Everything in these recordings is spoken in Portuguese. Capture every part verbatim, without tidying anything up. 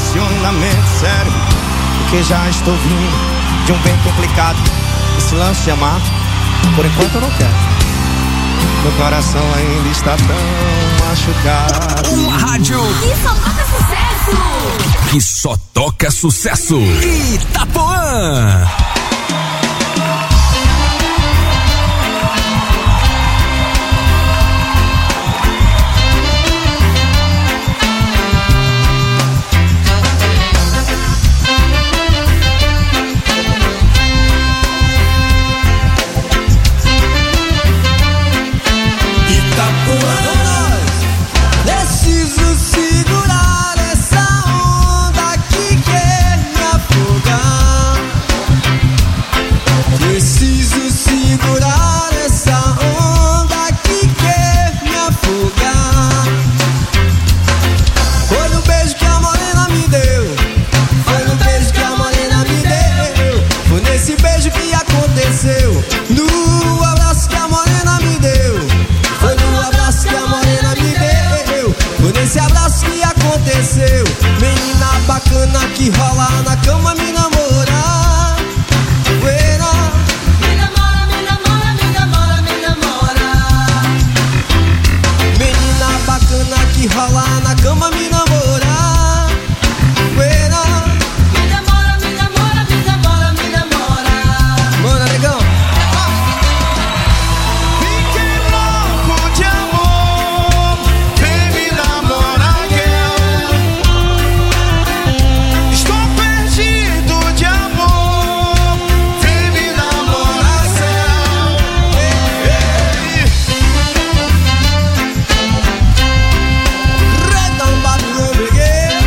relacionamento sério, porque já estou vindo de um bem complicado. Esse lance de amar, por enquanto eu não quero. Meu coração ainda está tão machucado. Uma rádio que só toca sucesso. Que só toca sucesso. Itapuã. Que rola na cama me namorar. Uera. Me namora, me namora, me namora, me namora. Menina bacana que rola na cama me namorar. Uera. Me namora, me namora, me namora, me namora. Bora, negão. Fiquei louco de amor, vem me namorar, girl. Estou perdido de amor, vem me namorar, céu. Redão barulho briguei.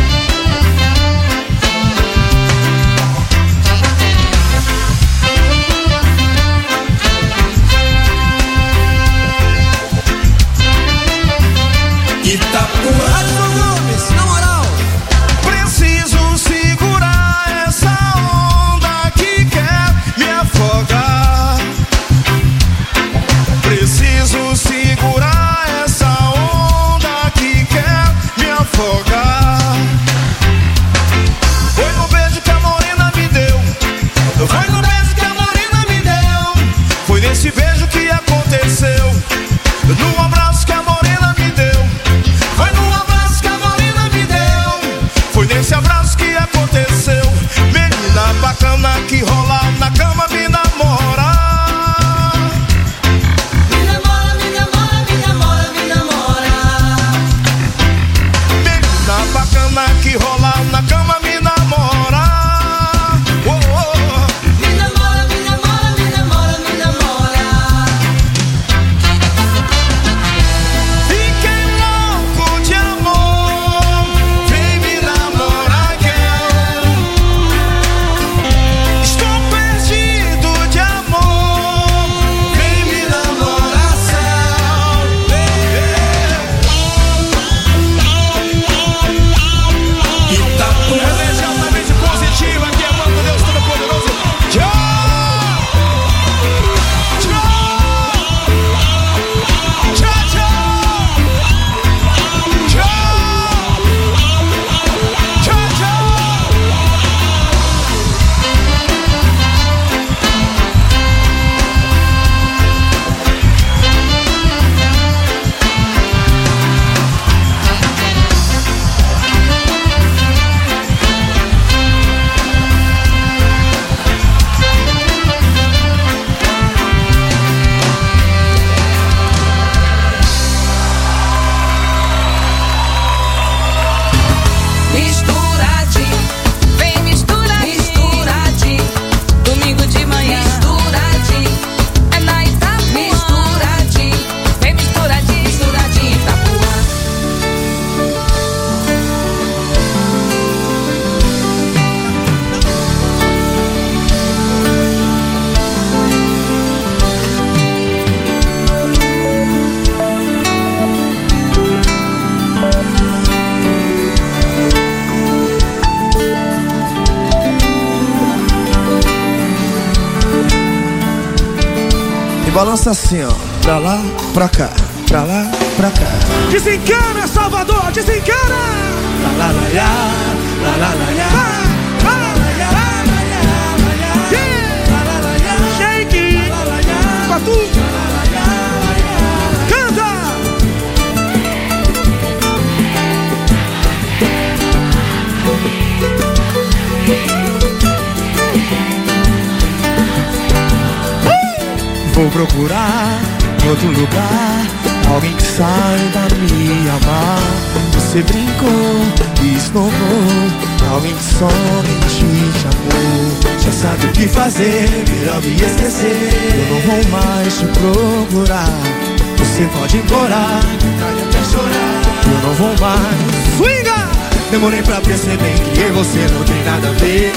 Itapuã. Rádio Gomes, na moral. Preciso segurar essa onda que quer me afogar. Preciso segurar essa onda que quer me afogar. Foi no beijo que a morena me deu. Foi no beijo que a morena me deu. Foi nesse beijo que aconteceu. No abraço que a morena me deu. Foi no abraço que a morena me deu. Foi nesse abraço que aconteceu. Menina bacana que rola na cama me namora. Me namora, me namora, me namora, me namora. Menina bacana que rola na cama me namora. Oh, oh. Me namora, me namora, me namora, me namora. Fiquei louco de amor, vem me namorar, girl. Estou perdido de amor, vem me namorar, céu. Itapuã. Energia altamente positiva, aqui é Mano Deus Todo-Poderoso. Tchau! Tchau! Tchau, tchau! Tchau! Tchau, tchau! Misturadinho, vem misturadinho, misturadinho. Domingo de manhã, misturadinho. É na Itapuã, misturadinho. Vem misturadinho, misturadinho, Itapuã. E balança assim, ó. Pra lá, pra cá. Pra lá, pra cá. Desencana, Salvador, desencana! Lá, lá, lá, lá. La la la ya. Shake Batu. Canta. Vou procurar em outro lugar alguém que saiba me amar. Você brincou e esnobou alguém que somente te amou. Já sabe o que fazer, melhor me esquecer. Eu não vou mais te procurar. Você pode implorar, tentar e até chorar. Eu não vou mais. Swinga! Demorei pra perceber que eu e você não tem nada a ver.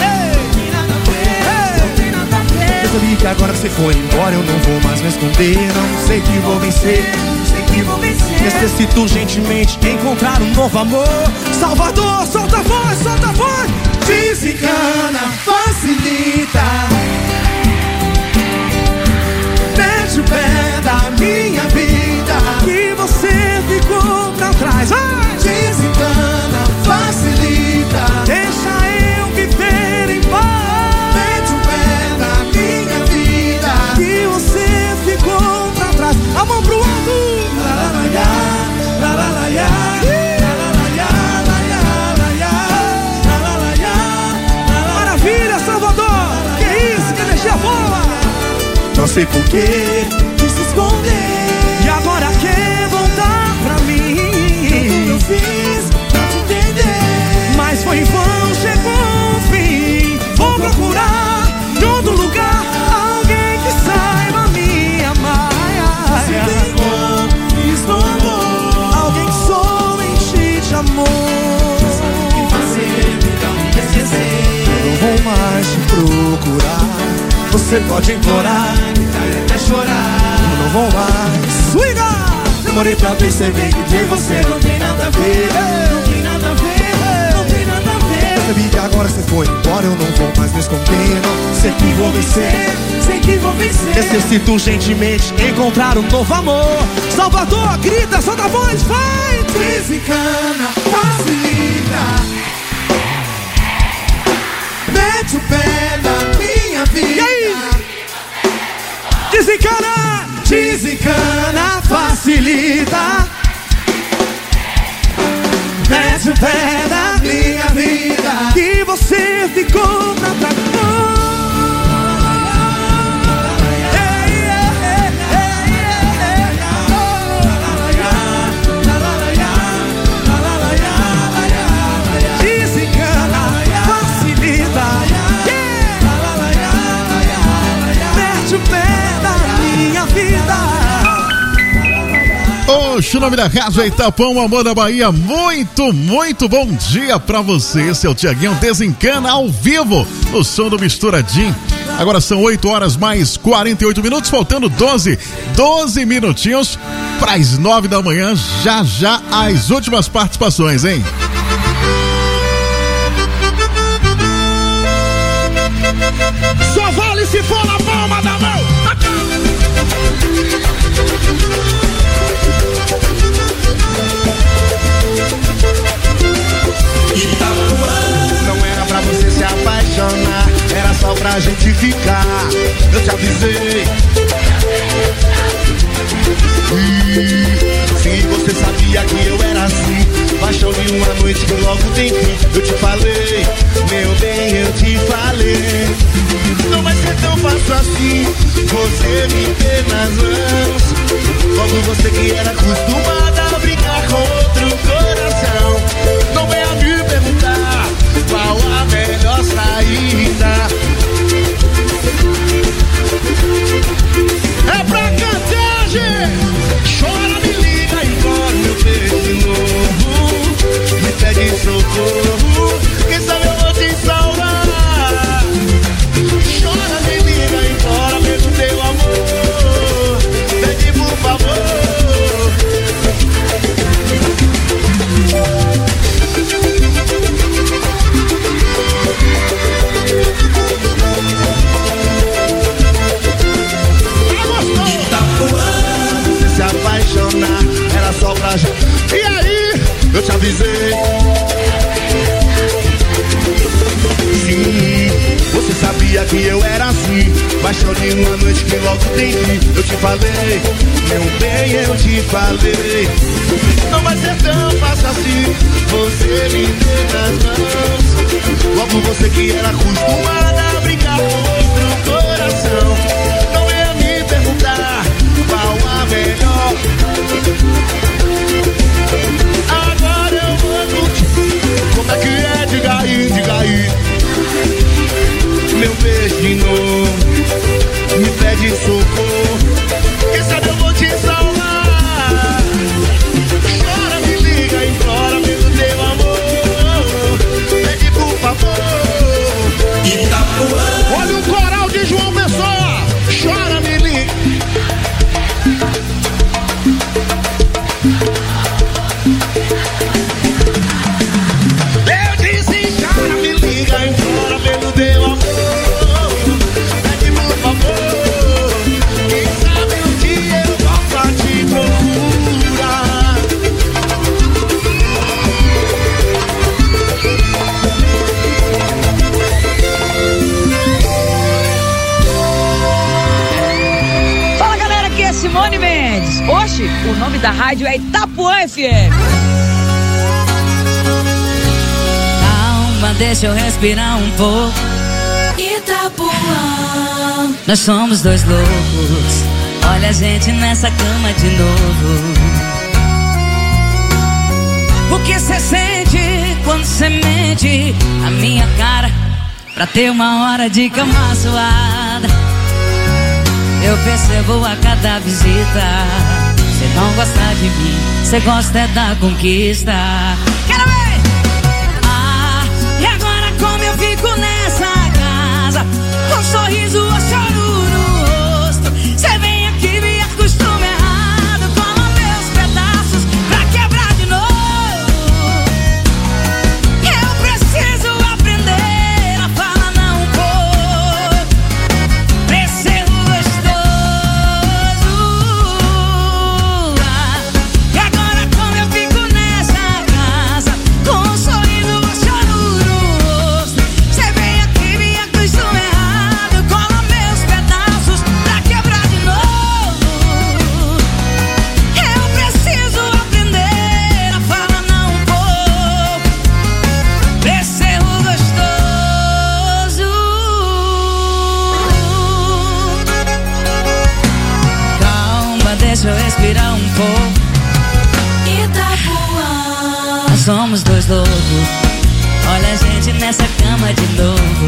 Percebi que agora que você foi embora eu não vou mais me esconder. Não sei que vou vencer, sei que vou vencer. Necessito gentilmente encontrar um novo amor. Salvador, solta a voz, solta a voz. Desencana, facilita. Mete o pé da minha vida que você ficou pra trás. Vai! Desencana, facilita. Deixa eu viver em paz. A mão pro alto. Maravilha, Salvador. Que isso, que energia boa. Não sei por que quis se esconder e agora quer voltar pra mim. Tudo eu fiz pra te entender, mas foi em vão, chegou o fim. Vou procurar em outro lugar alguém que saiba me amar. Se pegou, esnobou alguém que somente te amou. Sabe o que fazer, então me esquecer. Eu não vou mais te procurar. Você pode implorar, gritar e até chorar. Eu não vou mais. Swinga! Demorei pra perceber que de você não tem nada a ver. Não tem nada a ver, não tem nada a ver. Percebi que agora você foi embora, eu não vou mais me esconder. Não sei que vou vencer, sei que vou vencer. Necessito gentilmente encontrar um novo amor. Salvador, grita, solta a voz, vai! Desencana, facilita. Mete o pé na minha vida. E aí? Desencana, desencana, facilita. Mete o pé na minha vida que você ficou pra trás. O nome da rádio é Itapão, Amor da Bahia. Muito, muito bom dia pra você. Esse é o Tiaguinho Desencana ao vivo, no som do Misturadinho. Agora são oito horas mais quarenta e oito minutos, faltando doze, doze minutinhos para as nove da manhã. Já, já as últimas participações, hein? Só vale se for na palma da mão. Não era pra você se apaixonar, era só pra gente ficar. Eu te avisei. E se você sabia que eu era assim, paixão de uma noite que logo tem fim. Eu te falei, meu bem, eu te falei. Não vai ser tão fácil assim, você me ter nas mãos. Logo você que era acostumada a brincar com outro coração. Não venha me perguntar qual a melhor saída. É pra cantar, gente. Chora, me liga e embora meu beijo de novo. Me pede socorro, quem sabe eu vou te salvar. Chora, me liga e embora mesmo teu amor. Pede por favor. Se apaixonar era só pra gente. E aí, eu te avisei. Paixão de uma noite que logo tem fim. Eu te falei, meu bem, eu te falei. Não vai ser tão fácil assim você me ter nas mãos. Logo você que era acostumada a brincar com outro coração. Não venha me perguntar qual a melhor. Agora eu vou curtir. Como é que é? Diga aí, diga aí. Meu beijo de novo me pede socorro. Quem sabe eu vou te salvar. Chora, me liga, implora pelo teu amor. Pede por favor. Itapuã. Olha o coral de João Pessoa. Chora, me liga. Eu disse, chora, me liga, implora pelo teu amor. Pede por favor. Quem sabe um dia eu volto a te procurar. Fala galera, aqui é Simone Mendes. Hoje o nome da rádio é Itapuã F M. Calma, deixa eu respirar um pouco. Itapuã. Nós somos dois loucos. Olha a gente nessa cama de novo. O que cê sente quando cê mente a minha cara pra ter uma hora de cama suada? Eu percebo a cada visita. Cê não gosta de mim, cê gosta é da conquista. Quero ver! Ah, e agora como eu fico nessa casa, com um sorriso ou choro no rosto? Cê vem aqui, me acostuma errado, cola meus pedaços pra quebrar de novo. Eu preciso aprender a falar não um pouco, pra ser gostoso. Ah, e agora como eu fico nessa casa, com um sorriso ou choro no rosto? Cê vem aqui, me acostuma errado, cola meus pedaços pra quebrar de novo. Eu preciso aprender a falar não um pouco, pra ser gostoso. Calma, deixa eu respirar um pouco. Itapuã. Nós somos dois loucos. Olha a gente nessa cama de novo.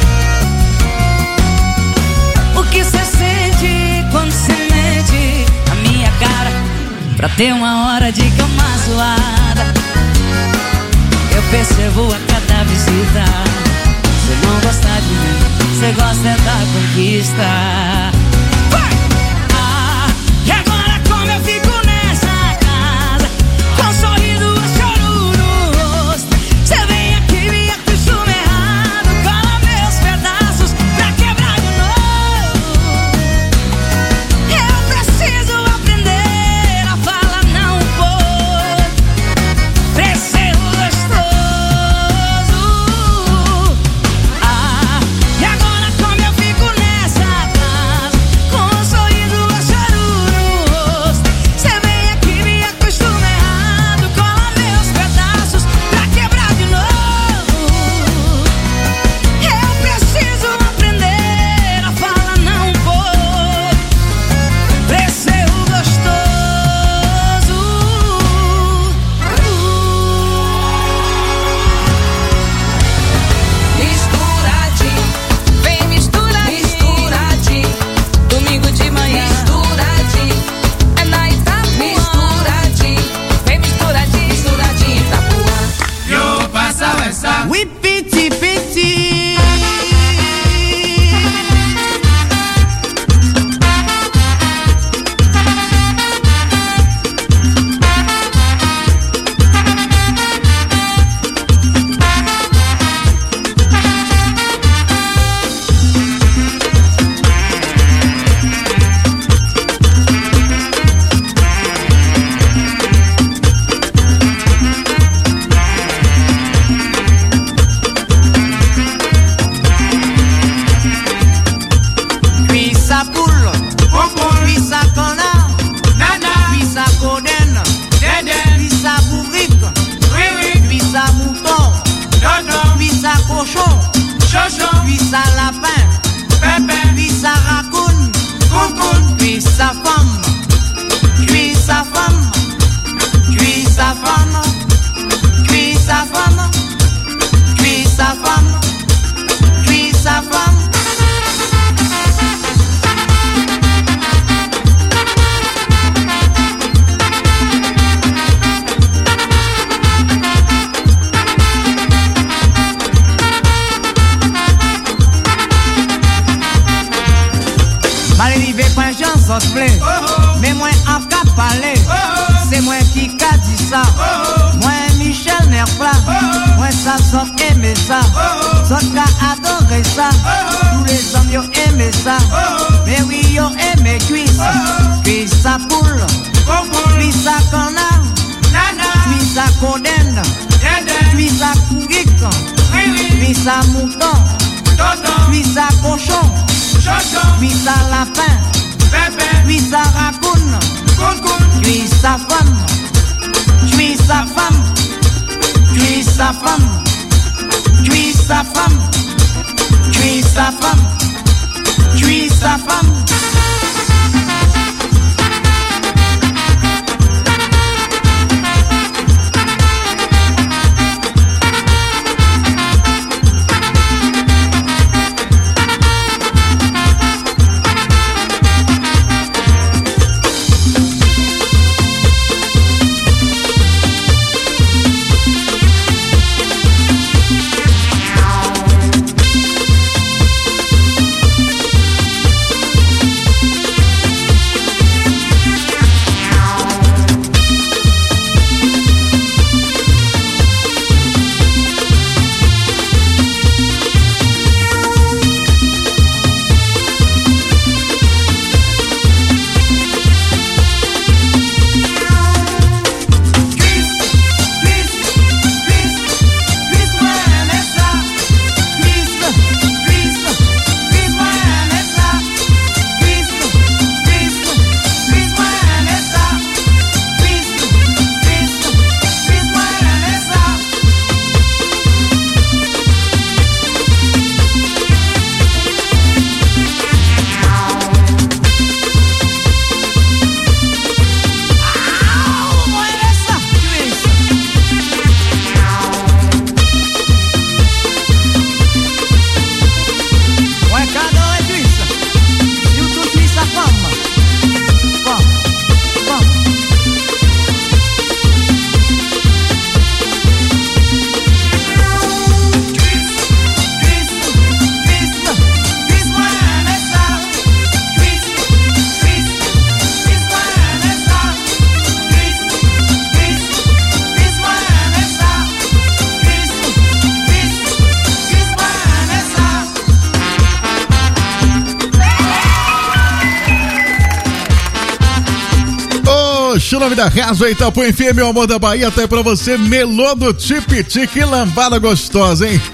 O que cê sente quando cê mente a minha cara pra ter uma hora de cama suada? Eu percebo a cada visita. Cê não gosta de mim, cê gosta é da conquista. Vai! Ah, e agora como eu fico nessa casa, com um sorriso ou choro no rosto? Cê vem aqui, me acostuma errado, cola meus pedaços pra quebrar de novo. Eu preciso aprender a falar não um pouco, pra ser gostoso. Ah, e agora como eu fico nessa casa, force blé. Mais moi en cas parler, c'est moi qui qu'a dit ça. Moi Michel Nerpla, moi ça sort aimé ça. Sort qu'a adoré ça. Tous les hommes yo aimé ça. Mais oui yo aimé cuisse. Cuisse ça poule, cuisse ça canard, cuisse ça coden, cuisse ça couic, cuisse ça mouton, cuisse ça cochon, cuisse ça lapin, cuisse ça racoune, cuisse ça femme, cuisse ça femme, cuisse sa femme, cuisse sa femme, cuisse sa femme, cuisse sa femme. O nome da Razo Itapuã F M, meu amor da Bahia, até pra você, melô do Tipiti, que lambada gostosa, hein?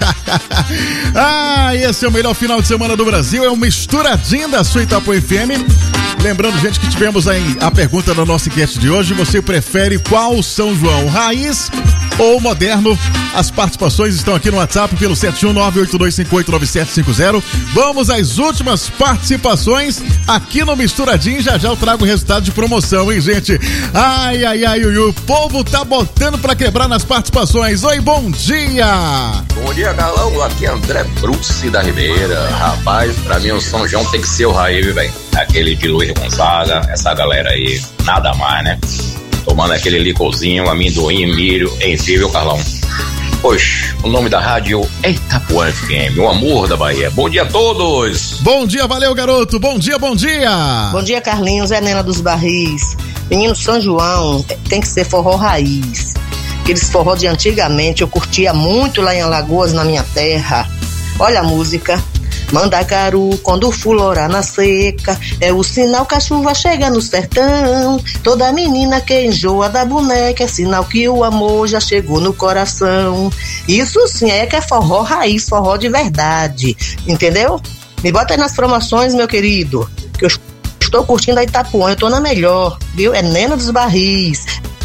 Ah, esse é o melhor final de semana do Brasil, é um misturadinho da sua Itapuã F M. Lembrando, gente, que tivemos aí a pergunta da nossa enquete de hoje, você prefere qual São João, raiz ou moderno? As participações estão aqui no WhatsApp pelo sete um nove oito dois cinco oito nove sete cinco zero. Vamos às últimas participações aqui no Misturadinho. Já já eu trago o resultado de promoção, hein, gente? Ai, ai, ai, ui, ui. O povo tá botando pra quebrar nas participações. Oi, bom dia! Bom dia, Galão. Aqui é André Bruce da Ribeira. Rapaz, pra mim o São João tem que ser o raiz, velho. Aquele de Luiz Gonzaga, essa galera aí, nada mais, né? Tomando aquele licorzinho, amendoim, milho, enfim, viu, Carlão? Poxa, o nome da rádio é Itapuã F M, o amor da Bahia. Bom dia a todos! Bom dia, valeu, garoto! Bom dia, bom dia! Bom dia, Carlinhos, é Nena dos Barris. Menino, São João tem que ser forró raiz. Aqueles forró de antigamente, eu curtia muito lá em Alagoas, na minha terra. Olha a música. Mandacaru, quando fulorar na seca, é o sinal que a chuva chega no sertão. Toda menina que enjoa da boneca é sinal que o amor já chegou no coração. Isso sim é que é forró raiz, forró de verdade, entendeu? Me bota aí nas promoções, meu querido, que eu estou curtindo a Itapuã, eu tô na melhor, viu? É Nena dos Barris.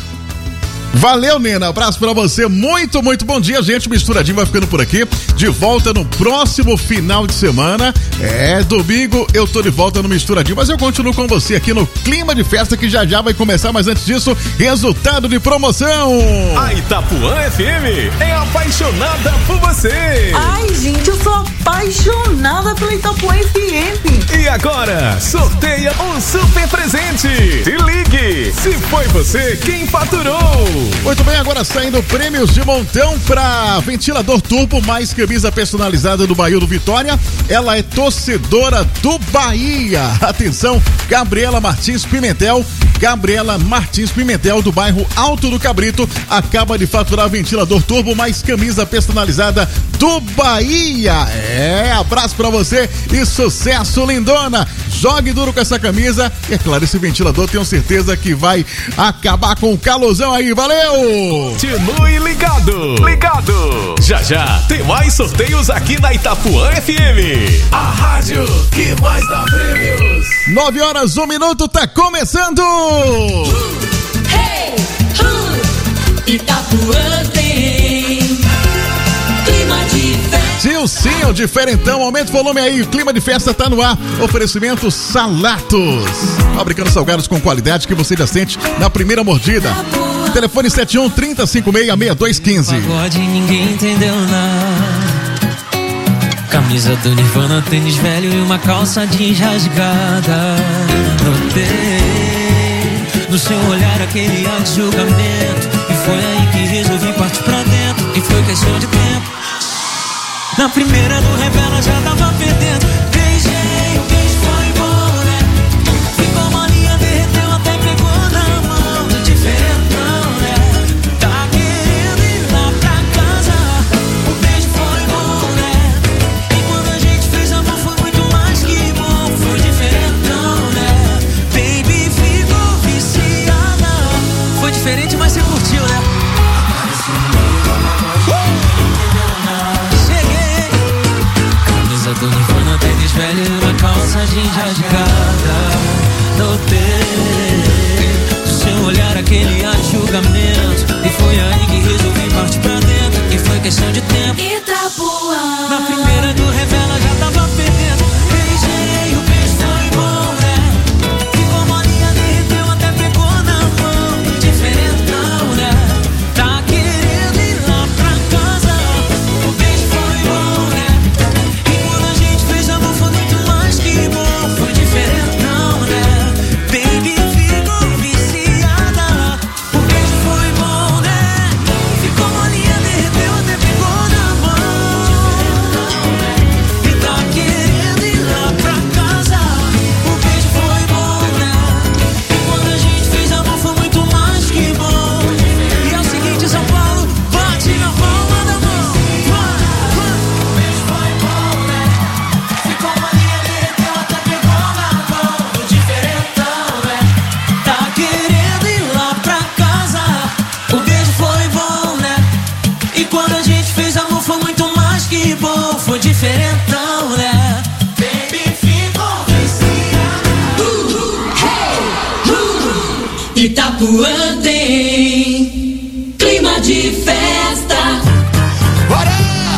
Valeu, Nena, abraço pra você, muito, muito bom dia, gente, Misturadinho vai ficando por aqui, de volta no próximo final de semana, é, domingo eu tô de volta no Misturadinho, mas eu continuo com você aqui no clima de festa que já já vai começar, mas antes disso, resultado de promoção. A Itapuã F M é apaixonada por você. Ai, gente, eu sou apaixonada pela Itapuã F M. E agora, sorteia um super presente. Se ligue, Se foi você quem faturou. Muito bem, agora saindo prêmios de montão para ventilador turbo mais camisa personalizada do Bahia do Vitória. Ela é torcedora do Bahia. Atenção, Gabriela Martins Pimentel. Gabriela Martins Pimentel, do bairro Alto do Cabrito, acaba de faturar ventilador turbo mais camisa personalizada do Bahia. É, abraço pra você e sucesso, lindona. Jogue duro com essa camisa e, é claro, esse ventilador tenho certeza que vai acabar com o calorzão aí. Valeu! Continue ligado, ligado. Já já tem mais sorteios aqui na Itapuã F M. A rádio que mais dá prêmios. Nove horas, um minuto, tá começando! Hey, uh, Itapuã tem clima de festa. Dilcinho, diferentão, aumenta o volume aí, o clima de festa tá no ar. Oferecimento Salatos, fabricando salgados com qualidade que você já sente na primeira mordida. Telefone sete um, trinta, cinquenta e seis, sessenta e dois quinze. Pagode, ninguém entendeu nada. Camisa do Nirvana, tênis velho e uma calça jeans rasgada. Notei no seu olhar aquele ar de julgamento, e foi aí que resolvi partir pra dentro, e foi questão de tempo. Na primeira do revela já tava perdendo. Beijei, o beijo foi bom, né? Ficou molinha, derreteu, até pegou na mão. Do diferentão, né? Tá querendo ir lá pra casa. O beijo foi bom, né? E quando a gente fez amor foi muito mais que bom. Foi diferentão, né? Baby, ficou viciada. Foi diferente, mas você curtiu, né? Do Nirvana, tênis velho, uma calça jeans rasgada. Notei do seu olhar aquele ar de julgamento, e foi aí que resolvi partir pra dentro, e foi questão de tempo. Itapuã. Na primeira do revela já tava perdendo. Beijei, o beijo foi bom, né? Ficou molinha, derreteu, até pegou na mão. Diferentão, né? Tá querendo ir lá pra casa. O beijo foi bom, né? Foi muito mais que bom, foi diferentão, né? Baby, ficou viciada. O beijo foi bom, né? Ficou molinha, derreteu, até pegou na mão. E tá querendo ir lá pra casa. O beijo foi bom, né? E quando a gente fez amor foi muito mais que bom. E é o seguinte, São Paulo, bate na palma da mão. O beijo foi bom, né? Ficou molinha, derreteu, até pegou na mão. Do diferentão, né? Tá querendo ir lá pra casa. O beijo foi bom, né? E quando a gente fez amor foi muito mais que bom. Foi diferentão, né? Baby, ficou viciada. Uh, hey, uh, Itapuã tem clima de festa. Bora!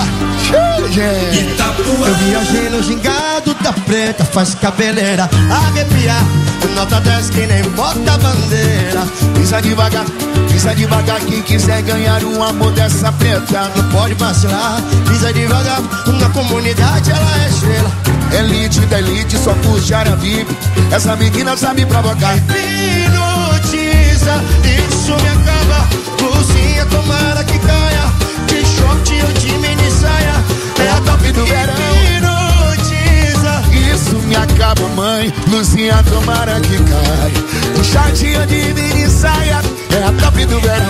Eu viajei no gingado da preta, faz cabeleira arrepiar. Nota dez que nem bota bandeira. Pisa devagar, pisa devagar. Quem quiser ganhar o amor dessa preta não pode vacilar. Pisa devagar, na comunidade ela é estrela. Elite da elite, só curte área V I P. Essa menina sabe provocar. Hipnotiza, isso me acaba. Blusinha, tomara que caia. De short ou de mini saia. É a top do verão. Hipnotiza, isso me acaba, mãe. Luzinha, tomara que caia. Um shortinho de mini saia. É a top do verão.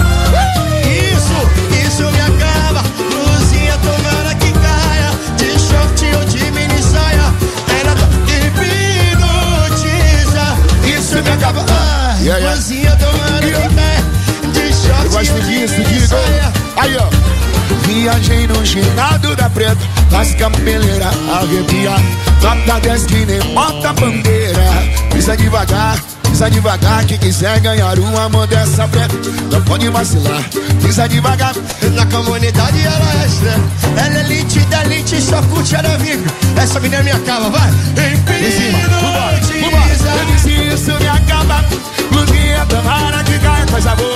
Isso, isso me acaba. Luzinha, tomara que caia. De short ou de mini saia. É a top. Hipnotiza, isso me acaba. Ah, yeah, yeah. Luzinha, tomara yeah. que caia. De short Eu gosto disso, de mini saia. Aí, ó. Viajei no ginado da preta, faz cabeleira arrepia. Nota dez que nem bota bandeira. Pisa devagar, pisa devagar. Quem quiser ganhar o amor dessa preta não pode vacilar. Pisa devagar, na comunidade ela é estrela. Ela é elite da elite, só curte área V I P. Essa menina me acaba, vai. Hipnotiza, eu disse isso me acaba. Luzinha, tomara que caia, coisa boa.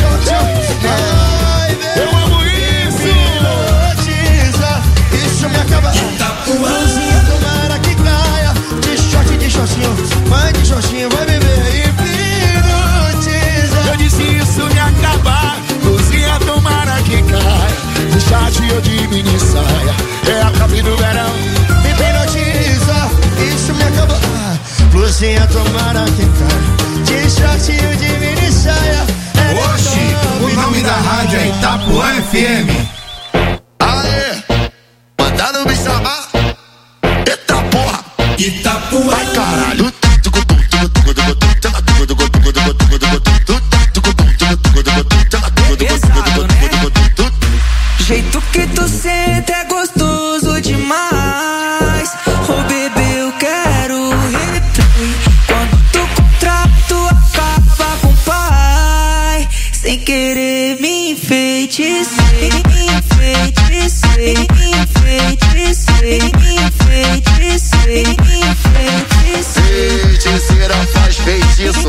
Eu amo isso. Hipnotiza, isso me acaba. Luzinha, tomara que caia. De short, de shortinho, mãe de shortinho, vai beber. Hipnotiza. Jeito que tu sente é gostoso demais. Oh bebê, eu quero replay. Quando tu contrata, tu acaba com o pai. Sem querer me enfeitiçei, enfeitiçei, enfeitiçei, enfeitiçei, enfeitiçei. Feiticeira faz feitiço.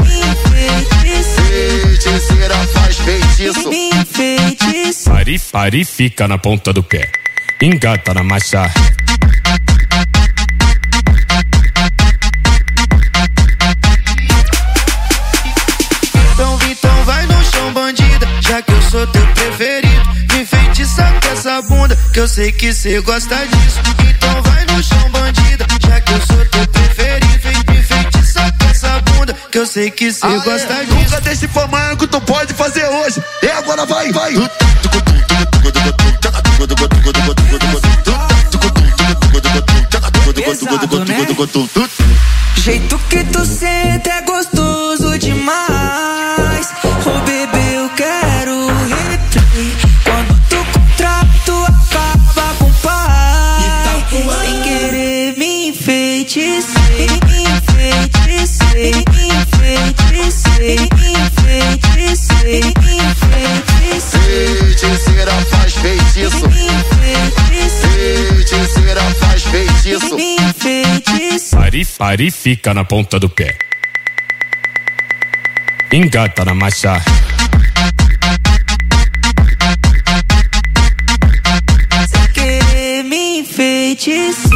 Feiticeira faz feitiço. Pari, pari, fica na ponta do pé. Engata na marcha. Então, então vai no chão, bandida, já que eu sou teu preferido. Me enfeitiça com essa bunda, que eu sei que cê gosta disso. Então vai no chão, bandida, já que eu sou teu preferido. Me enfeitiça com essa bunda, que eu sei que cê gosta disso. Nunca deixe pra amanhã que tu pode fazer hoje. E agora vai, vai. Pesado, né? Jeito que tu sente é gostoso demais. Oh bebê, eu quero replay. Quando tu contrata, tu acaba com o pai. Sem querer me enfeitiçei, enfeitiçei, enfeitiçei, enfeitiçei, enfeitiçei. Feiticeira faz feitiço. Feiticeira faz feitiço. Pari, pari, fica na ponta do pé. Engata na marcha. Sem querer me enfeitiçei.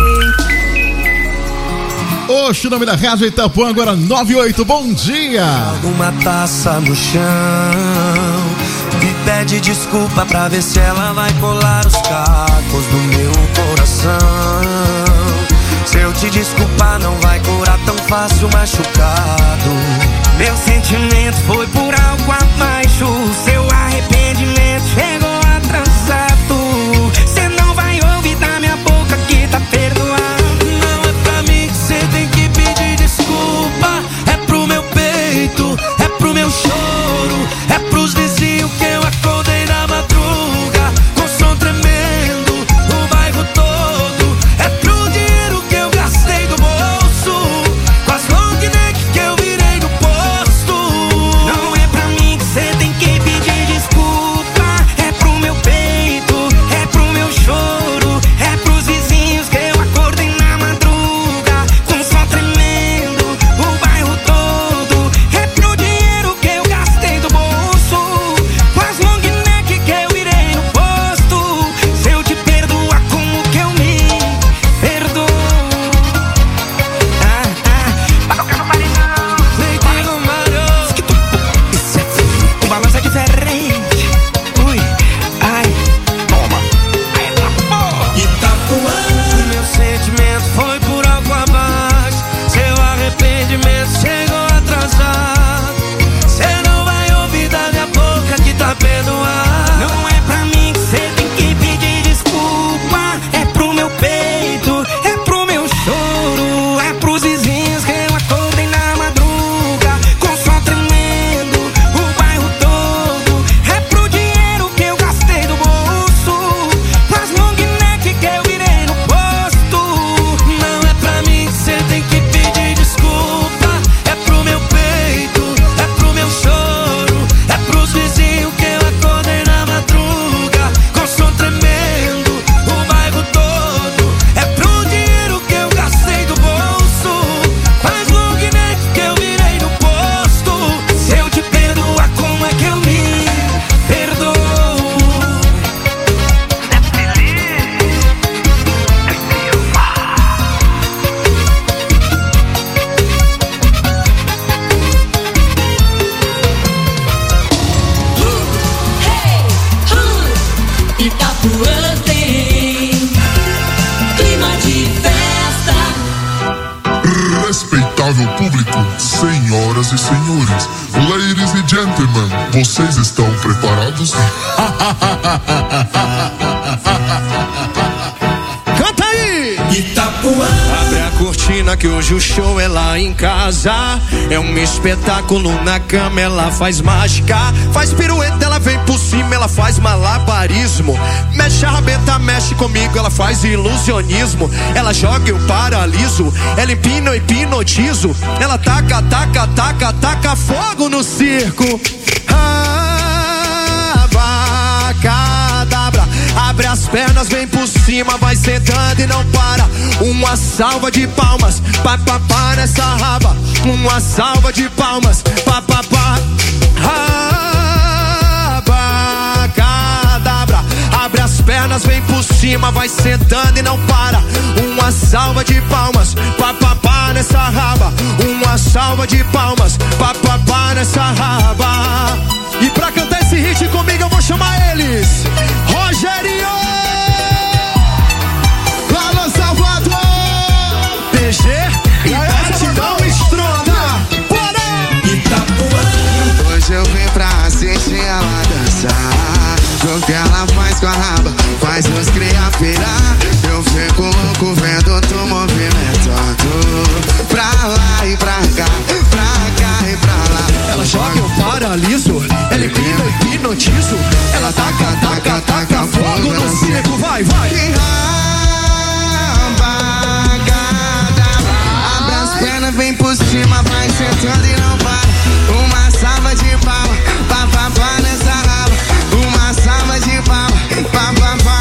Oxe, o nome da Rádio Itapuã, agora nove e oito, bom dia. Uma taça no chão, me pede desculpa pra ver se ela vai colar os cacos do meu coração. Se eu te desculpar não vai curar tão fácil machucado. Meu sentimento foi por algo abaixo. Seu arrependimento chegou atrasado. Cê não vai ouvir da minha boca que tá perdoado. Não é pra mim que cê tem que pedir desculpa. É pro meu peito, é pro meu choro, é pros vizinhos que eu acordei na madruga com som tremendo, o bairro todo. É pro dinheiro que eu gastei do bolso, com as long neck que eu virei no posto. Não é pra mim que cê tem que pedir desculpa. É pro meu peito, é pro meu choro, é pros vizinhos que eu acordei na madruga com som tremendo, o bairro todo. É pro dinheiro que eu gastei do bolso, com as long neck que eu virei no posto. Se eu te perdoar, como que eu me perdoo? Ah, ah, vai tocar no paredão. Leite Romário. Isso é frio. O balanço é diferente. Ui, ai, toma. Aí tá bom. Itapuã. O meu sentimento foi por algo abaixo. Seu arrependimento chegou atrasado. Cê não vai ouvir da minha boca que tá perdoado. Não é pra mim que cê tem que pedir desculpa. É pro meu peito, é pro meu choro, é pros vizinhos que eu acordei na madruga com som tremendo, o bairro todo. É pro dinheiro que eu gastei do bolso, com as long neck que eu virei no posto. Não é pra mim que cê tem que pedir desculpa. É pro meu peito, é pro meu choro, é pros vizinhos que eu acordei na madruga com som tremendo, o bairro todo. É pro dinheiro que eu gastei do bolso, com as long neck que eu virei no posto. Se eu te perdoar, como é que eu me perdoo? Itapuã tem clima de festa. Respeitável público, senhoras e senhores, ladies e gentlemen, vocês estão preparados? Canta aí! Itapuã. Abre a cortina que hoje o show é lá em casa. É um espetáculo na cama, ela faz mágica. Faz pirueta, ela vem por cima, ela faz malabarismo. Mexe a rabeta, mexe comigo, ela faz ilusionismo. Ela joga, eu paraliso. Ela empina, eu hipnotizo. Ela taca, taca, taca, taca fogo no circo. Abacadabra. Abre as pernas, vem por cima, vai sentando e não para. Uma salva de palmas, pá, pá, pá nessa raba. Uma salva de palmas, pá, pá, pá. Abacadabra. Abre as pernas, vem por cima, vai sentando e não para. Uma salva de palmas, pá, pá, pá nessa raba. Uma salva de palmas, pá, pá, pá nessa raba. E pra cantar esse hit comigo eu vou chamar eles: Rogerinho, Alô Salvador, T G e Batidão Estronda. Bora! Itapuã. Hoje eu vim pra assistir ela dançar. O que ela faz com a raba faz os cria pirar. Eu fico louco vendo tu movimentando pra lá e pra cá, pra cá e pra lá. Ela joga, eu paraliso. Ela empina, eu hipnotizo. Ela taca, taca, taca fogo no circo. Vai, vai. Abre as pernas, vem por cima, vai sentando e não para. Uma salva de palmas, pá, pá, pá nessa raba. Uma salva de palmas, pá, pá, pá.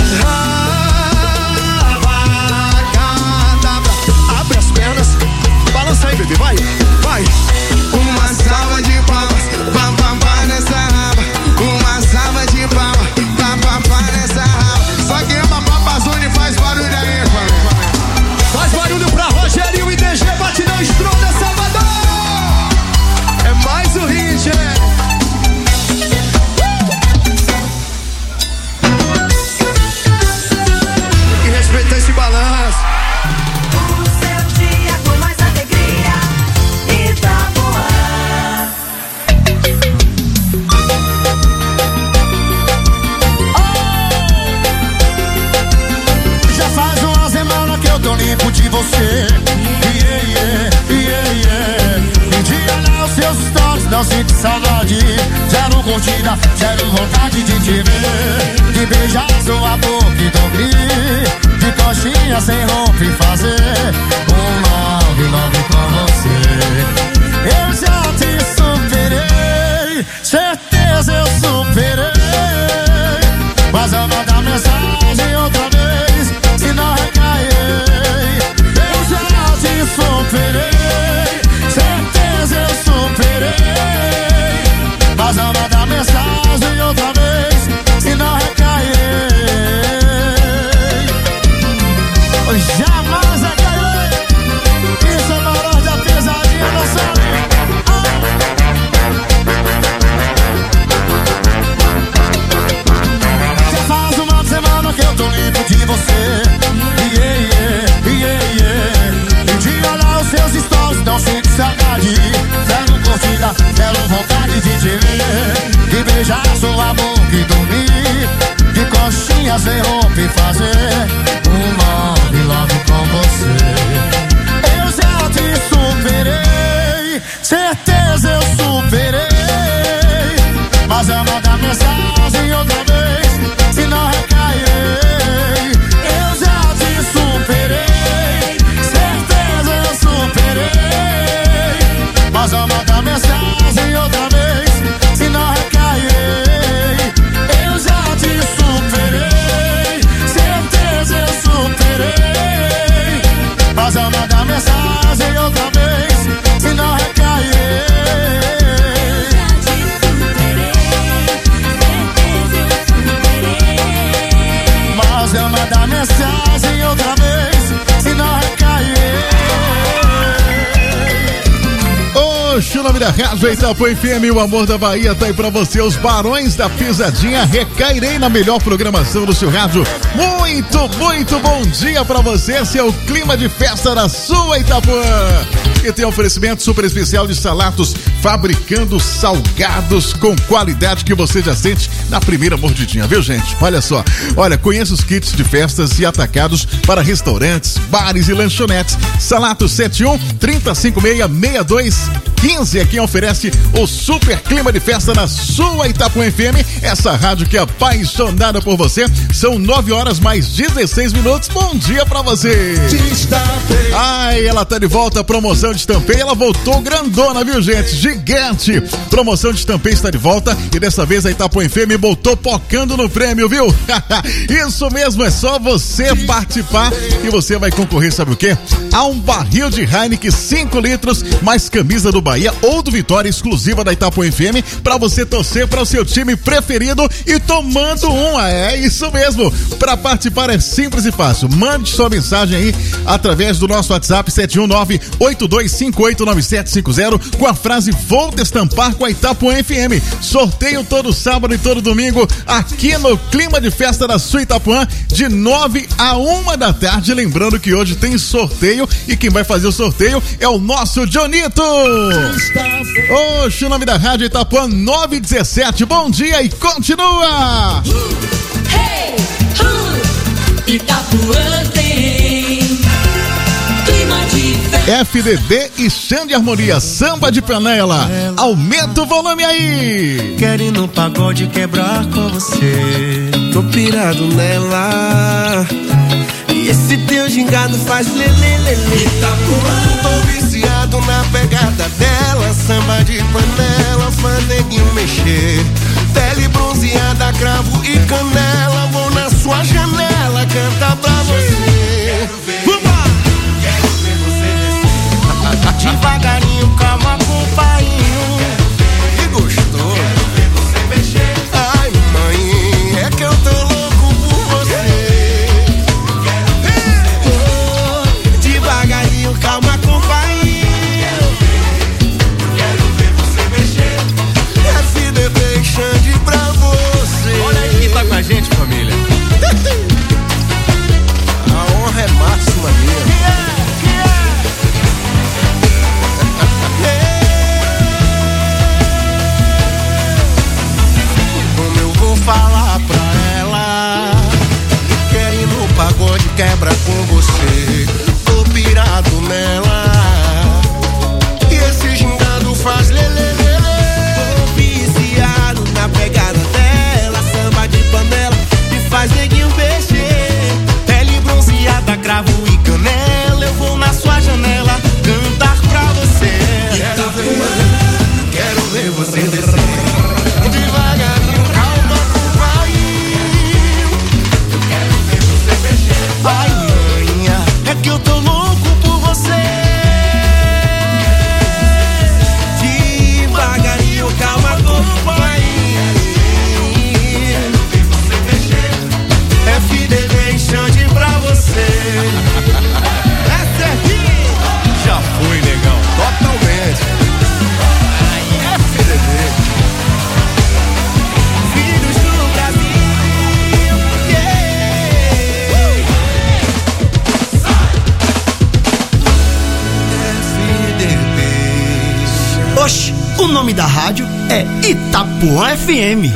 Abre as pernas, balança aí, bebê, vai, vai. Uma salva de palmas, pá, pá, pá nessa raba. Uma salva de palmas, pá, pá, pá nessa raba. Só que uma papazone faz barulho aí, família. Faz barulho pra Rogerinho e D G, Batidão Estronda, Salvador. É mais um hit, é. Tem que respeitar esse balanço. O seu dia com mais alegria, Itapuã. Já faz uma semana que eu tô limpo de você. Yeah, yeah, yeah, yeah. Um dia olhar os seus stories, não sinto saudade. Zero curtida, zero vontade de te ver. De beijar sua boca e dormir. De coxinha sem roupa e fazer um love, love com você. Eu já te superei, certeza eu superei. Mas eu mandar mensagem outra vez, se não recairei. Eu já te superei, certeza eu superei. Mas eu mandar mensagem outra vez, se não recairei. Eu jamais recairei. Isso é valor da pesadinha, não sabe? Já faz uma semana que eu tô limpo de você. Yeah, yeah, yeah, yeah. Um dia olhar os seus stories, não sinto saudade. Zero curtida, zero vontade de te ver. De beijar sua boca e dormir. De coxinha sem roupa e fazer um love, love com você. Eu já te superei, certeza eu superei. Mas eu mandar mensagem outra vez, se não recairei. Eu já te superei, certeza eu superei. Mas eu mandar mensagem outra vez, se não recairei. Eu já te superei, certeza eu superei. Mas eu mandar mensagem outra vez, se não recairei. Mas eu mandar mensagem outra vez, se não recairei. Oxe, o nome da rádio Itapuã F M, o amor da Bahia, tá aí pra você, os Barões da Pisadinha. Recairei na melhor programação do seu rádio. Muito, muito bom dia pra você. Esse é o clima de festa da sua Itapuã. E tem oferecimento super especial de Salatos, fabricando salgados com qualidade que você já sente na primeira mordidinha, viu, gente? Olha só, olha, conheça os kits de festas e atacados para restaurantes, bares e lanchonetes. Salatos sete um, três cinco seis, seis dois um cinco é quem oferece o super clima de festa na sua Itapuã F M, essa rádio que é apaixonada por você. São nove horas mais dezesseis minutos. Bom dia pra você. Ai, ela tá de volta, promoção de Estampei, ela voltou grandona, viu, gente? Gigante. Promoção de Estampei está de volta e dessa vez a Itapuã F M voltou pocando no prêmio, viu? Isso mesmo, é só você participar e você vai concorrer, sabe o quê? A um barril de Heineken cinco litros, mais camisa do Bahia ou do Vitória exclusiva da Itapuã F M pra você torcer para o seu time preferido e tomando um. É isso mesmo. Para participar é simples e fácil. Mande sua mensagem aí através do nosso WhatsApp sete um nove, oito dois cinco oito, nove sete cinco zero com a frase "Vou destampar com a Itapuã F M". Sorteio todo sábado e todo domingo aqui no clima de festa da sua Itapuã de nove a uma da tarde. Lembrando que hoje tem sorteio e quem vai fazer o sorteio é o nosso Jonito. Oxe, o nome da rádio Itapuã nove dezessete. Bom dia e continua. Hey, uh, Itapuã tem clima de festa. F D B e Xande Harmonia, samba de panela. Aumenta o volume aí. Quero ir no pagode quebrar com você. Tô pirado nela. E esse teu gingado faz lelelele. Itapuã, tô viciado na pegada dela. Samba de panela, faz neguinho mexer. Pele bronzeada, cravo e canela. Vou na sua janela cantar pra você. Vamos lá! Quero ver você descer. Devagarinho, calma com o painho. Que gostoso. Quero ver você mexer. Ai, mãe, é que eu tô louco por você. Quero ver você. Devagarinho, calma com o painho. Quero ver você mexer. F D B Xande pra você. Olha aí quem tá com a gente, família. A honra é máxima minha. Como eu vou falar pra ela? Quero ir no pagode, quebra com você. Tô pirado nela. E esse gingado faz lelelele. Tô viciado na pegada dela. Samba de panela e faz neguinho mexer. Pele bronzeada, cravo e canela. Eu vou na sua janela cantar pra você. Quero ver, quero ver você descer. Devagarinho, calma com o painho. Eu quero ver você mexer. Ai, manhã, é que eu tô louco por você. Devagarinho, calma com o painho. Quero ver você mexer. F D B Xande pra você. Essa é aqui. Já foi, negão, totalmente. F D B. Filhos do Brasil. Yeah. F D B. Oxe, o nome da rádio é Itapuã F M.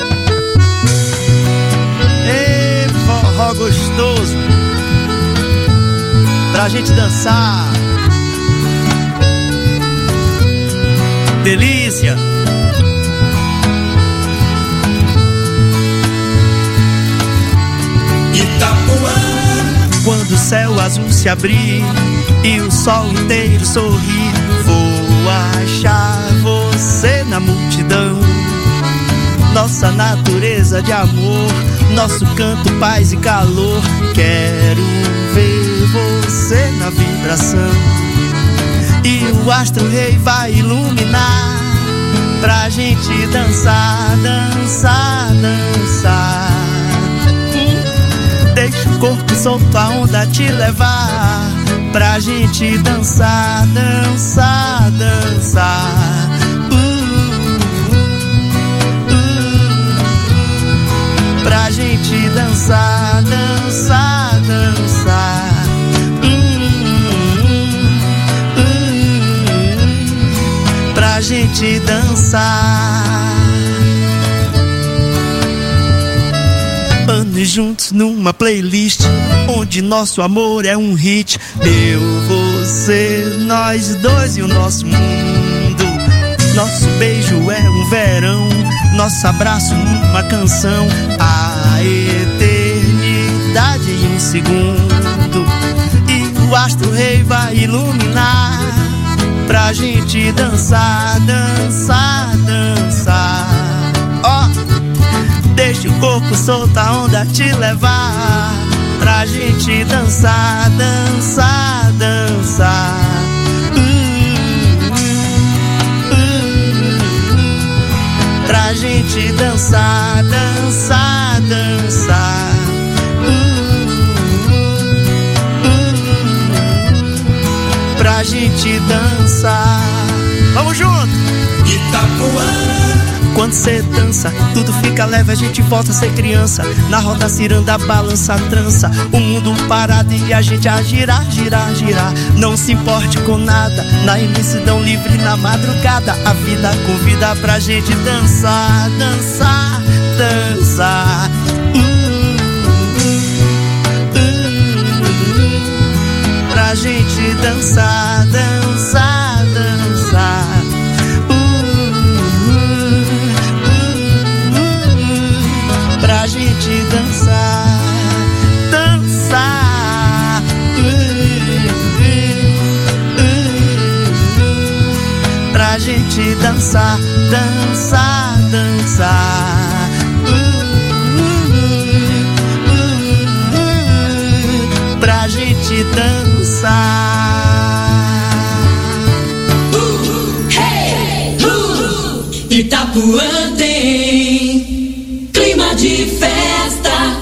Ei, forró gostoso pra gente dançar. Delícia. Itapuã. Quando o céu azul se abrir e o sol inteiro sorrir, vou achar você na multidão. Nossa natureza de amor, nosso canto, paz e calor. Quero ver você na vibração. E o astro rei vai iluminar pra gente dançar, dançar, dançar. Hum, deixa o corpo solto, a onda te levar pra gente dançar, dançar, dançar. Pra gente dançar, dançar, dançar. Hum, hum, hum. gente dançar. Anos juntos numa playlist onde nosso amor é um hit. Eu, você, nós dois e o nosso mundo. Nosso beijo é um verão, nosso abraço uma canção. A eternidade em um segundo, e o astro rei vai iluminar pra gente dançar, dançar, dançar. Ó, oh, deixa o corpo solto, a onda te levar pra gente dançar, dançar, dançar. Pra gente dançar, dançar, dançar. Uh, uh, uh, pra gente dançar. Vamos junto! Itapuã. Quando cê dança, tudo fica leve, a gente volta a ser criança. Na roda ciranda, balança a trança, o mundo parado e a gente a girar, girar, girar. Não se importe com nada, na imensidão livre na madrugada. A vida convida pra gente dançar, dançar, dançar. uh, uh, uh, Pra gente dançar, dançar, dançar. Pra gente dançar, dançar. uh, uh, uh, Pra gente dançar, dançar, dançar. uh, uh, uh, Pra gente dançar. Uh, hey, uh, Itapuã tem clima de festa.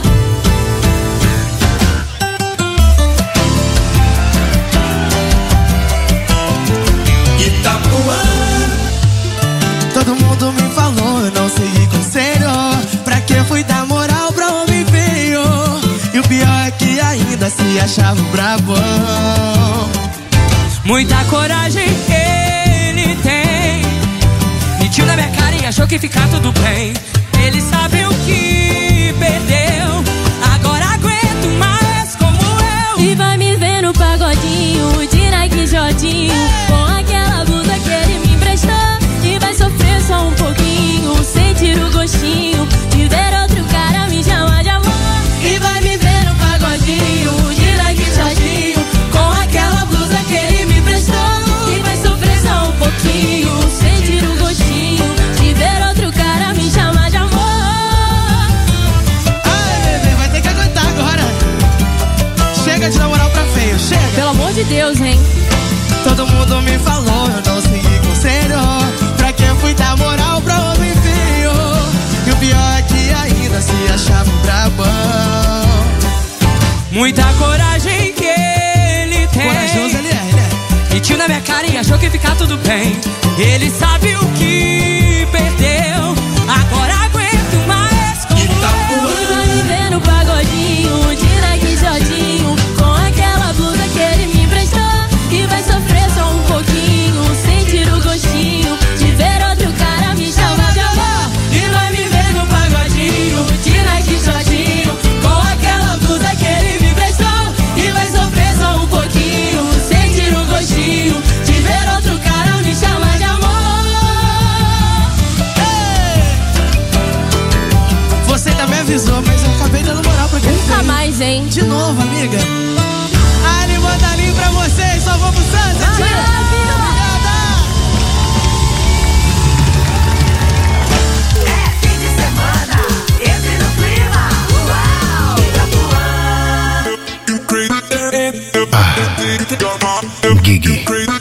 Itapuã. Todo mundo me falou, eu não segui conselho. Pra que fui dar moral pra homem feio? E o pior é que ainda se achava um brabão. Muita coragem ele tem, mentiu na minha cara e achou que ficar tudo bem. Ele sabe o que perdeu, agora aguento mais como eu. E vai me ver no pagodinho de Nike Jodinho, com aquela blusa que ele me emprestou. E vai sofrer só um pouquinho, sentir o gostinho de ver outro cara me chamar de amor. E vai me ver no pagodinho de Nike Jodinho, com aquela blusa que ele me emprestou. E vai sofrer só um pouquinho, sentir o gostinho de ver outro cara me chamar de amor. Chega de namorar pra feio, chega. Pelo amor de Deus, hein? Todo mundo me falou, eu não segui conselho. Pra que fui dar moral pra homem feio? E o pior é que ainda se achava um brabão. Muita coragem que ele tem, corajoso ele é, né? mentiu na minha cara e achou que ficar tudo bem. Ele sabe o que perdeu, agora aguento mais como eu. E vai me ver no pagodinho de Nike Jodinho, com aquela blusa que ele me emprestou. E vai sofrer só um pouquinho, sentir o gostinho de ver outro cara me chamar de amor. E vai me ver no pagodinho de Nike Jodinho, com aquela blusa que ele me emprestou. E vai sofrer só um pouquinho, sentir o gostinho de ver outro cara me chamar de amor. Você também avisou, mas eu acabei dando moral pra quem Nunca fez. mais, hein? De novo, amiga. Ali, mandalinho pra vocês, só vamos Santa, tia. É fim de semana, entre no clima. Uau, Gigi.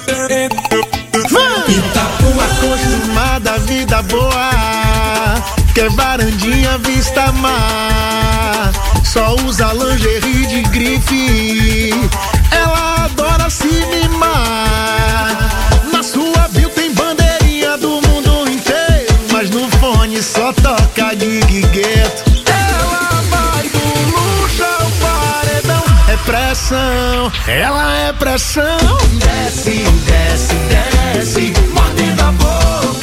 Itapuã acostumada à vida boa, quer varandinha vista mar, só usa lingerie de grife, ela adora se mimar. Na sua bio tem bandeirinha do mundo inteiro, mas no fone só toca Gigi Gueto. Ela vai do luxo ao paredão, é pressão, ela é pressão. Desce, desce, desce, mordendo a boca.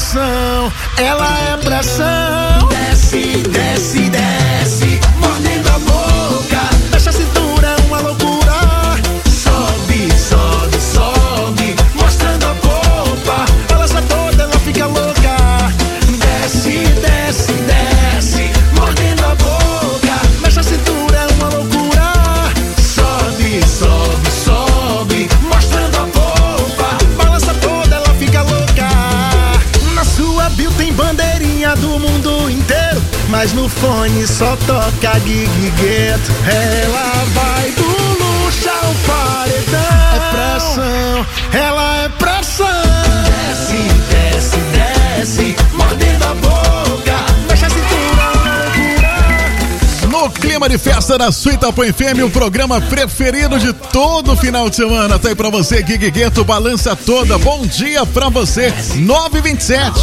pressão, ela é pressão. Desce, desce, desce, mordendo a boca. Deixa a cintura uma loucura. Sobe, sobe, sobe, mostrando a polpa. Balança toda, ela fica louca. Desce, desce, desce, mordendo a boca. Deixa a cintura uma loucura. Sobe, sobe, sobe, mostrando a polpa. Balança toda, ela fica louca. Na sua bio tem bandeirinha do mundo inteiro, mas no fone só toca Gig Gueto. Ela vai do luxo ao paredão. É pressão, ela é pressão. Desce, desce, desce, mordendo a boca. Deixa a cintura uma loucura. No clima de festa da sua Itapuã F M, o programa preferido de todo final de semana. Tá aí pra você, Gig Gueto, balança toda. Bom dia pra você, nove e vinte e sete.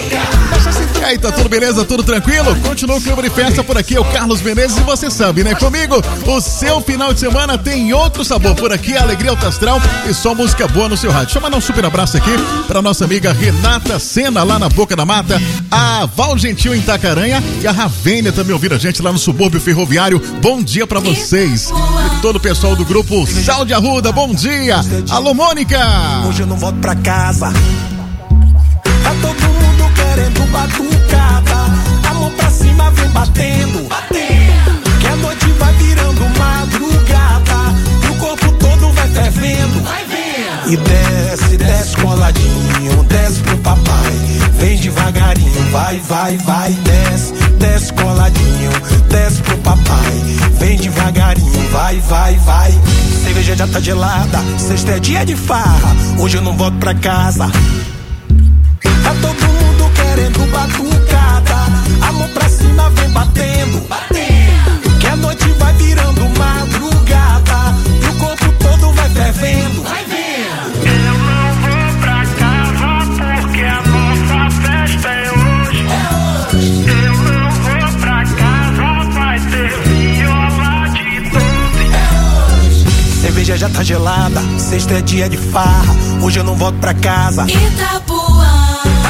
E aí, tá tudo beleza? Tudo tranquilo? Continua o clima de festa por aqui, o Carlos Menezes, e você sabe, né? Comigo, o seu final de semana tem outro sabor. Por aqui, alegria alta astral e só música boa no seu rádio. Deixa eu mandar um super abraço aqui pra nossa amiga Renata Sena, lá na Boca da Mata, a Val Gentil em Itacaranha e a Ravênia também ouvindo a gente lá no subúrbio ferroviário. Bom dia pra vocês. E todo o pessoal do grupo Sal de Arruda, bom dia. Alô, Mônica. Hoje eu não volto pra casa. Tá todo mundo querendo batucada. A mão pra cima vem batendo, batendo. Que a noite vai virando madrugada. E o corpo todo vai fervendo, vai vendo. E desce, desce coladinho, desce pro papai. Vem devagarinho, vai, vai, vai. Desce, desce coladinho, desce pro papai. Vem devagarinho, vai, vai, vai. Cerveja já tá gelada, sexta é dia de farra. Hoje eu não volto pra casa. Tá todo mundo querendo batucada. A mão pra cima vem batendo, batendo. Que a noite vai virando madrugada. E o corpo todo vai fervendo, vai vendo. Eu não vou pra casa porque a nossa festa é hoje. É hoje. Eu não vou pra casa, vai ter viola de doze. É hoje. Cerveja já tá gelada, sexta é dia de farra. Hoje eu não volto pra casa. Itapuã.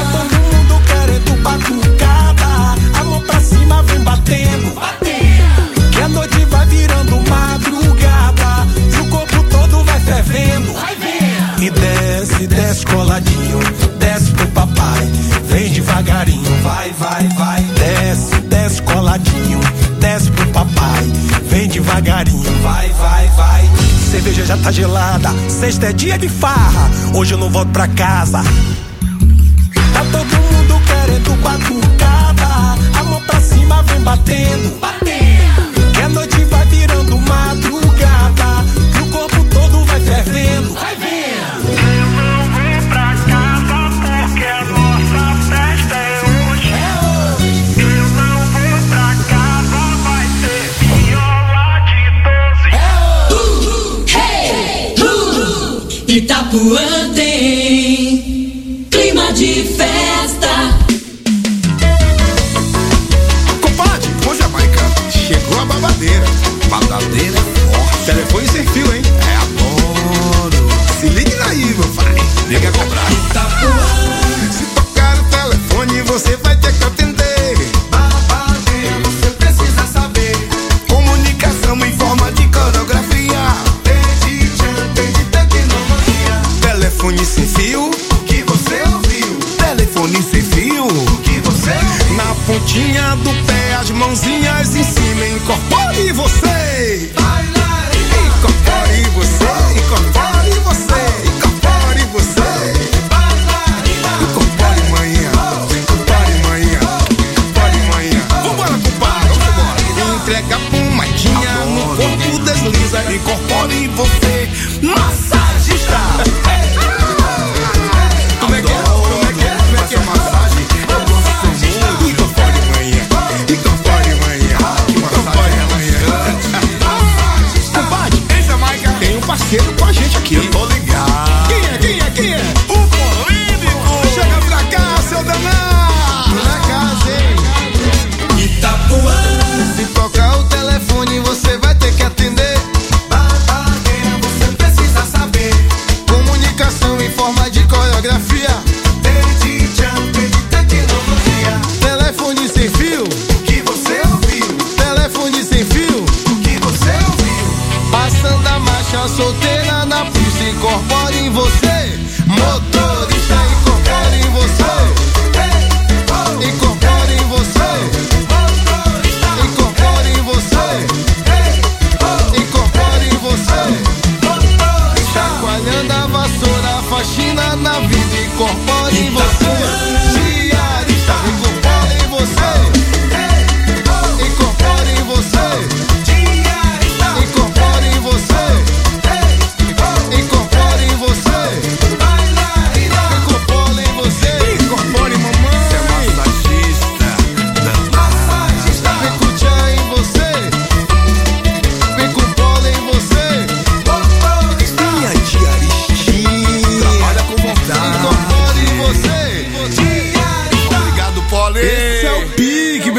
Batucada, a mão pra cima vem batendo, batendo. Que a noite vai virando madrugada. E o corpo todo vai fervendo, vai vendo. E desce, desce coladinho, desce pro papai. Vem devagarinho, vai, vai, vai. Desce, desce coladinho, desce pro papai. Vem devagarinho, vai, vai, vai. Cerveja já tá gelada, sexta é dia de farra. Hoje eu não volto pra casa. Tá todo mundo querendo batucada. A mão pra cima vem batendo, batendo. Que a noite vai virando madrugada. E o corpo todo vai fervendo, vai vendo. Eu não vou pra casa porque a nossa festa é hoje. É hoje. Eu não vou pra casa, vai ter viola de doze. É hoje. Hey, uh, Itapuã tem clima de festa. Compadre, ô Jamaica, chegou a babadeira. Babadeira forte. Telefone sem fio, hein? É, adoro. Se ligue daí, meu pai. Liga a cobrar. Se tocar o telefone, você vai ter que atender. Babadeira, você precisa saber. Comunicação em forma de coreografia. Tem de tchan, tem de tecnologia. Telefone sem fio. Telefone sem fio, o que você ouviu? Na pontinha do pé, as mãozinhas em cima. Incorpore você. Incorpore você. Incorpore você. Incorpore você. Incorpore manhã. Incorpore manhã. Incorpore manhã. Vambora, compadre, vambora. Entrega a pomadinha no corpo, desliza. Incorpore você. Massagista. Como é que é? Que massagem, eu gosto muito. Incorpore manhã, incorpore manhã, incorpore manhã. Compadre, em Jamaica tem um parceiro com a gente aqui.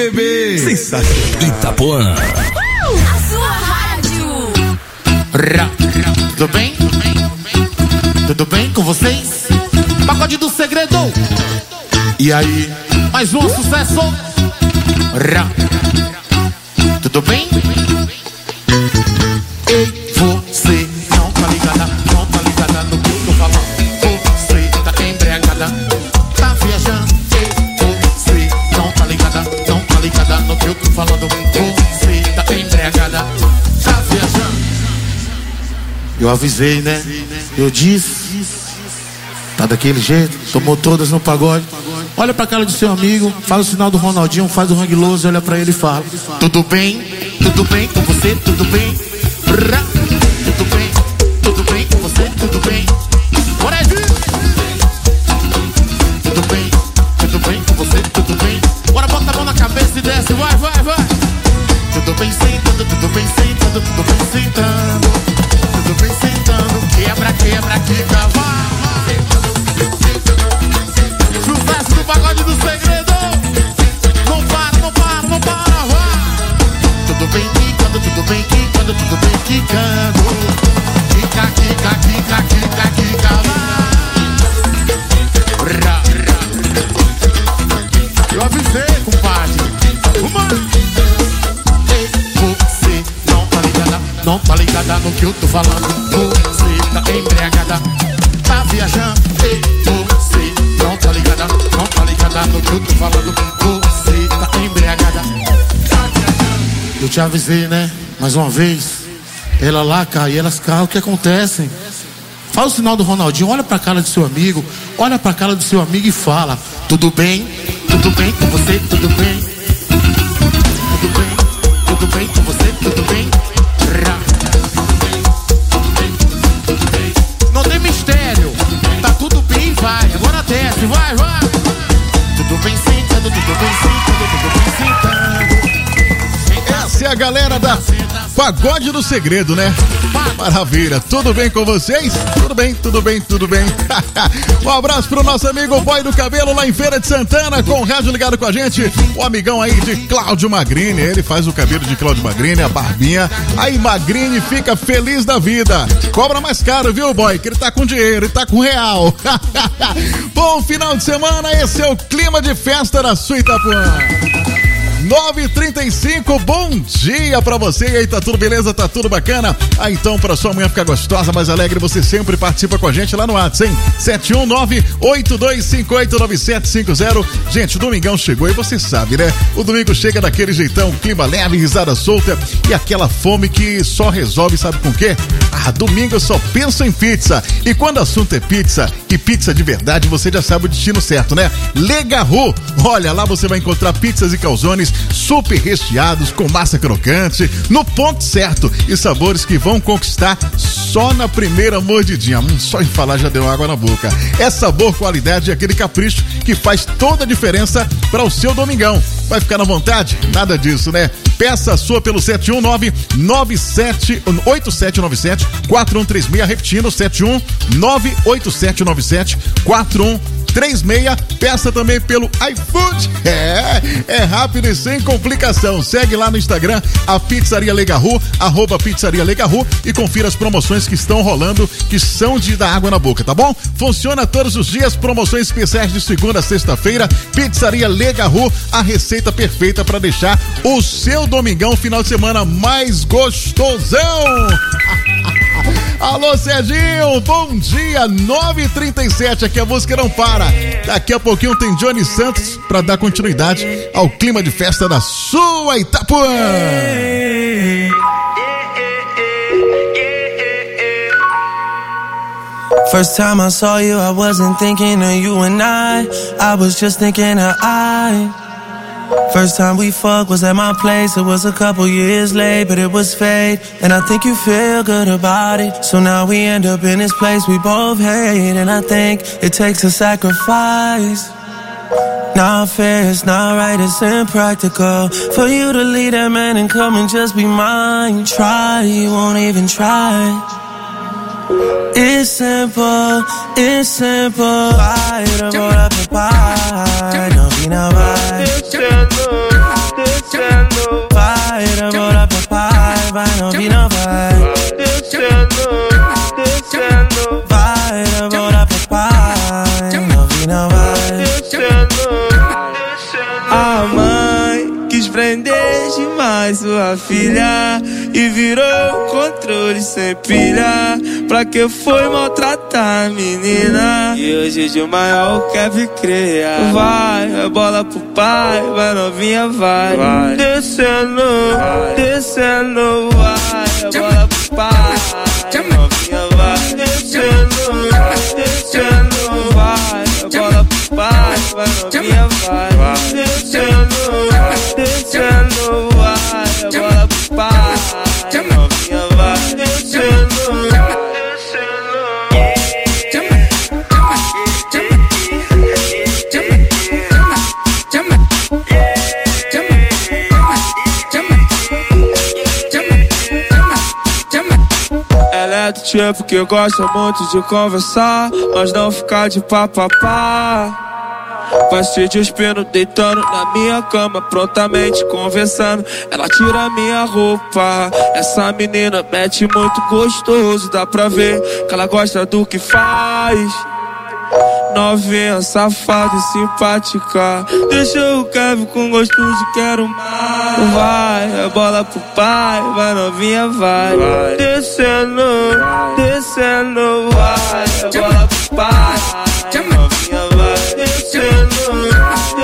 bebê. Sensacional. Itapuã. A sua rádio. Ra, ra. Tudo bem? Tudo bem com vocês? Pagode do Segredo. E aí, mais um sucesso. Ra. Tudo bem? Ei, você não tá ligada, não tá ligada no que eu tô falando. Você tá embriagada, tá viajando. Ei, você não tá ligada, não tá ligada no que eu tô falando. Você tá embriagada, tá viajando. Eu avisei, né? Eu disse. Tá daquele jeito, tomou todas no pagode. Olha pra cara do seu amigo, fala o sinal do Ronaldinho, faz o Hang Loose, olha pra ele e fala: tudo bem? Tudo bem com você? Tudo bem? Ra. Tudo bem? Tudo bem com você? Tudo bem? Bora aí! Tudo bem? Tudo bem com você? Tudo bem? Bora, bota a mão na cabeça e desce, vai, vai, vai! Tudo bem sentando, tudo bem sentando, tudo bem sentando. Tudo bem sentando, quebra, quebra, quebra, vai! Sucesso do Pagode do Segredo. Não para, não para, não para, vai. Tudo bem quicando, tudo bem quicando, tudo bem quicando. Quica, quica, quica, quica, quica, vai. Ra, ra. Eu avisei, compadre. Uma. Ei, você não tá ligada, não tá ligada no que eu tô falando. Você tá embriagada, tá viajando. Ei, você não tá ligada, não tá ligada no que eu tô falando. Você tá embriagada, tá viajando. Eu te avisei, né? Mais uma vez. Ela lá cai, elas caem, o que acontece? Fala o sinal do Ronaldinho, olha pra cara do seu amigo. Olha pra cara do seu amigo e fala: tudo bem? Tudo bem com você? Tudo bem? Tudo bem? Tudo bem com você? Tudo bem? Ra. Não tem mistério. Tá tudo bem, vai. Agora desce, vai, vai. Tudo bem sentando, tudo bem sentando, tudo bem sentando. Essa é a galera da Pagode do Segredo, né? Maravilha. Tudo bem com vocês? Tudo bem, tudo bem, tudo bem. Um abraço pro nosso amigo Boy do Cabelo lá em Feira de Santana, com o rádio ligado com a gente. O amigão aí de Cláudio Magrini. Ele faz o cabelo de Cláudio Magrini, a barbinha. Aí Magrini fica feliz da vida. Cobra mais caro, viu, Boy? Que ele tá com dinheiro, ele tá com real. Bom final de semana, esse é o clima de festa da sua Itapuã. nove e trinta e cinco, bom dia pra você. E aí, tá tudo beleza? Tá tudo bacana? Ah, então, pra sua manhã ficar gostosa, mais alegre, você sempre participa com a gente lá no WhatsApp, hein? sete um nove, oito dois cinco oito, nove sete cinco zero. Gente, o domingão chegou e você sabe, né? O domingo chega daquele jeitão, clima leve, risada solta e aquela fome que só resolve, sabe com o quê? Ah, domingo eu só penso em pizza. E quando o assunto é pizza, e pizza de verdade, você já sabe o destino certo, né? Legarru. Olha, lá você vai encontrar pizzas e calzones super recheados, com massa crocante, no ponto certo e sabores que vão conquistar só na primeira mordidinha. Hum, só em falar já deu água na boca. É sabor, qualidade e aquele capricho que faz toda a diferença para o seu domingão. Vai ficar na vontade? Nada disso, né? Peça a sua pelo sete um nove, nove sete, oito sete nove sete, quatro um três seis, repetindo, sete um nove, oito sete nove sete, quatro um três seis. Peça também pelo iFood. É, é rápido e sem complicação. Segue lá no Instagram a Pizzaria Legarru, arroba Pizzaria Legarru, e confira as promoções que estão rolando, que são de dar água na boca, tá bom? Funciona todos os dias, promoções especiais de segunda a sexta-feira. Pizzaria Legarru, a receita perfeita para deixar o seu domingão, final de semana, mais gostosão. Alô, Serginho, bom dia, nove e trinta e sete, aqui a música não para. Daqui a pouquinho tem Johnny Santos pra dar continuidade ao clima de festa da sua Itapuã. First time I saw you, I wasn't thinking of you and I. I was just thinking of I. First time we fucked was at my place. It was a couple years late, but it was fate. And I think you feel good about it. So now we end up in this place we both hate. And I think it takes a sacrifice. Not fair, it's not right, it's impractical for you to leave that man and come and just be mine. Try, you won't even try. It's simple, it's simple. Vai, eu vou lá pro pai, não vi na vai. prender demais sua filha e virou controle sem pilha. Pra que foi maltratar a menina? E hoje de maior quer vir criar. Vai, é bola pro pai, vai novinha, vai, vai. Descendo, vai. Descendo, vai, é bola pro pai, novinha, vai. Descendo, descendo, vai, é bola pro pai, vai novinha, vai, vai. Descendo, descendo, vai, é bola pro pai, novinha, vai. Descendo. Ela é do tipo que gosta muito de conversar, mas não ficar de papapá. Vai se despindo, deitando na minha cama, prontamente conversando. Ela tira minha roupa. Essa menina mete muito gostoso, dá pra ver que ela gosta do que faz. Novinha, safada e simpática. Deixa o Kevin com gosto de quero mais. Vai, é bola pro pai, vai novinha, vai, vai. Descendo, descendo, vai, é bola pro pai.